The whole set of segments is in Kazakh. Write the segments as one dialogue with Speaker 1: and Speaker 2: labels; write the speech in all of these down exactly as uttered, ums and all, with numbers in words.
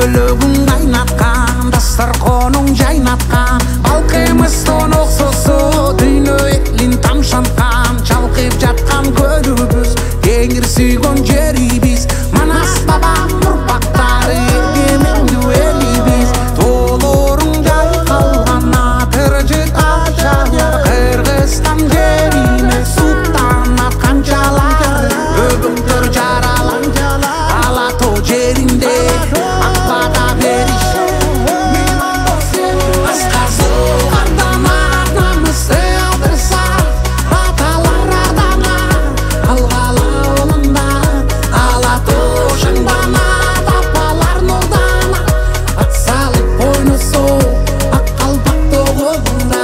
Speaker 1: көлігін қайнатқан, дастарханың жайнатқан, балқымыстың оқсысы дүйнө элин тамшантқан, чалқып жатқан көлүбүз теңир сүйгөн жерибиз. Манас бабам урпактары эгемендүү элибиз. Тоолорун жайкалган атыржыт ажар, Кыргызстан жерине суктан аткан жалар, өгүңдөр жаралан ала тоо жеринде акбада бериши. Асказы кардан атнамызды алдырса, аталар адана алгала улунда, ала тоо шаңдана тапалар нурдана, ат салып ойносо ак калпак тогулунда.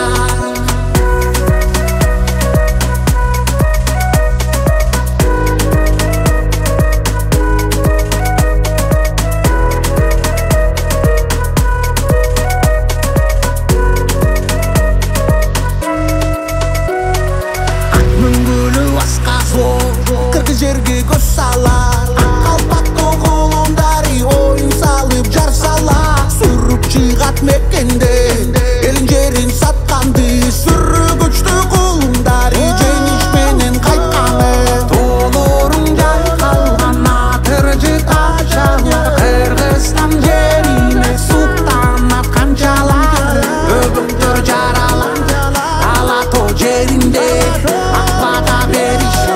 Speaker 1: Мүңгүлү асказо кыргыз жерге көз салар, ак калпак тогулундари оюн салып жар салар. Сүрүп чыгат мекенде элин жерин сатканды, сүрүгүчтүү кулундари жеңиш менен кайтканы. Тоолорун жайкалган атыржыт ажар, Кыргызстан жерине суктан аткан жалар, өгүңдөр жаралан ала тоо жеринде акбада бериши.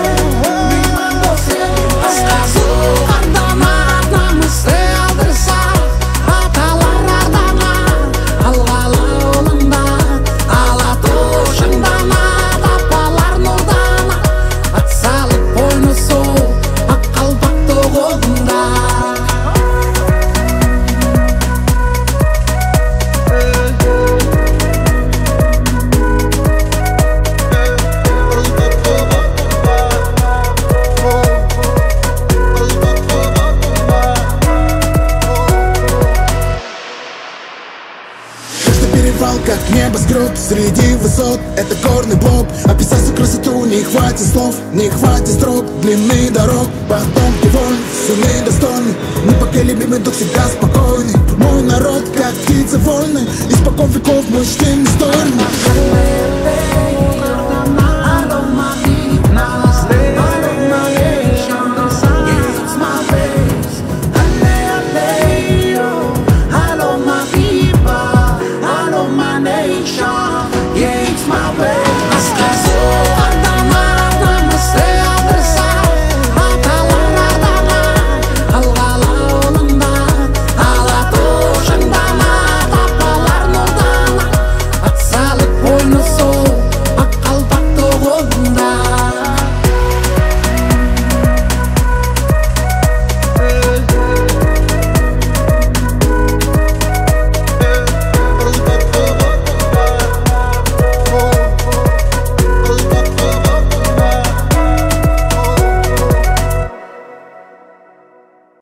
Speaker 1: Асказы кардан атнамызды алдырса, аталар адана алгала улунда, ала тоо шаңдана тапалар нурдана, ат салып ойносо ак калпак тогулунда.
Speaker 2: Каждый перевал как небоскреб среди высот, это горный блок. Описать всю красоту не хватит слов, не хватит строк длины дорог. Потом неволь, сильный достойный, непоколебимый дух всегда спокойный. Мой народ как птицы вольны, испокон веков мужчин достойный.